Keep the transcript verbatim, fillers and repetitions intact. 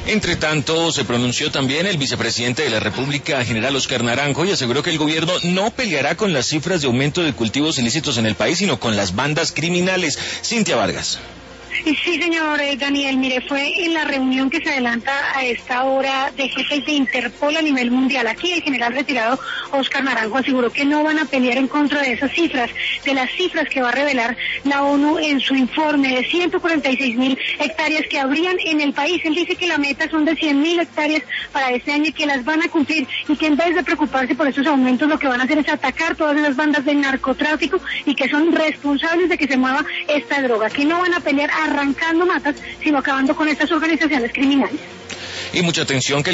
Entre tanto, se pronunció también el vicepresidente de la República, general Óscar Naranjo, y aseguró que el gobierno no peleará con las cifras de aumento de cultivos ilícitos en el país, sino con las bandas criminales. Cintia Vargas. Sí, señor Daniel, mire, fue en la reunión que se adelanta a esta hora de jefes de Interpol a nivel mundial. Aquí el general retirado Óscar Naranjo aseguró que no van a pelear en contra de esas cifras, de las cifras que va a revelar la ONU en su informe de ciento cuarenta y seis mil hectáreas que habrían en el país. Él dice que la meta son de cien mil hectáreas para este año y que las van a cumplir, y que en vez de preocuparse por esos aumentos lo que van a hacer es atacar todas esas bandas de narcotráfico y que son responsables de que se mueva esta droga, que no van a pelear arrancando matas, sino acabando con estas organizaciones criminales. Y mucha atención que